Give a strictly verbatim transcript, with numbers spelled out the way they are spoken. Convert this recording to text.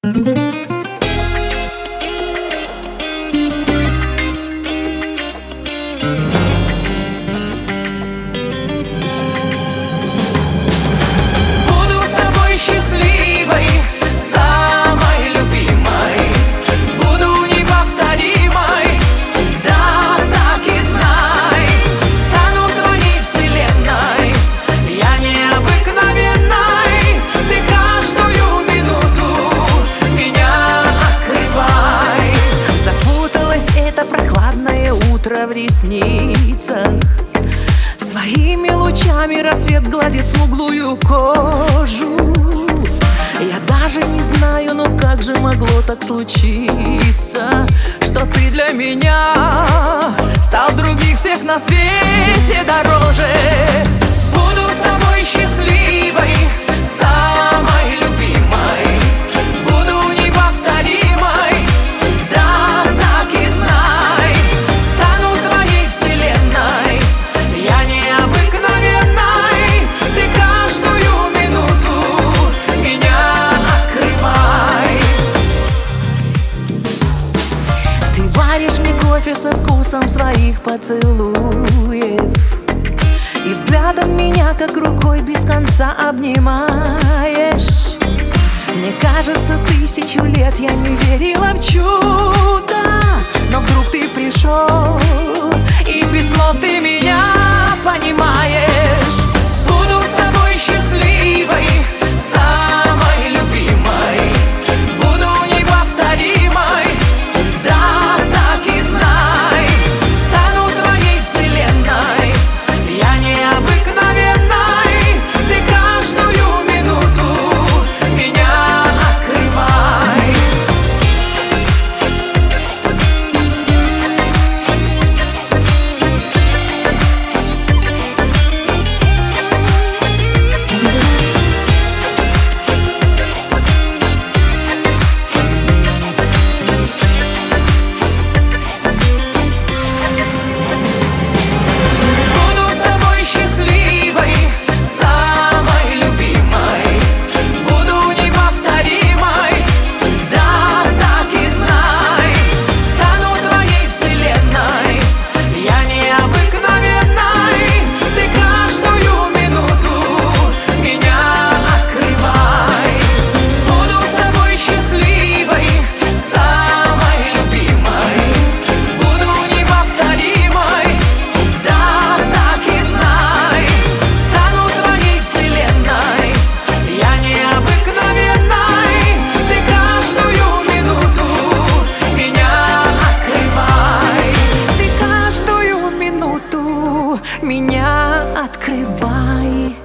счастливой, самой любимой, буду неповторимой, всегда так и знай. Стану твоей вселенной, я необыкновенной, ты каждую минуту меня открывай. Запуталось это прохладное утро в ресницах, своими лучами рассвет гладит смуглую кожу. Я даже не знаю, но как же могло так случиться, что ты для меня стал других всех на свете дороже. Буду с тобой счастливой, самой любимой, буду неповторимой, всегда так и знай. Стану твоей вселенной, я необыкновенной, ты каждую минуту меня открывай. Ты варишь мне кофе со вкусом своих поцелуев и взглядом меня как рукой без конца обнимаешь. Мне кажется, тысячу лет я не верила в чудо, но вдруг ты пришел, и без слов ты меня понимаешь. Буду с тобой счастливой, самой любимой, буду неповторимой, всегда так и знай. Стану твоей вселенной, я необыкновенной, ты каждую минуту меня открывай. Меня открывай.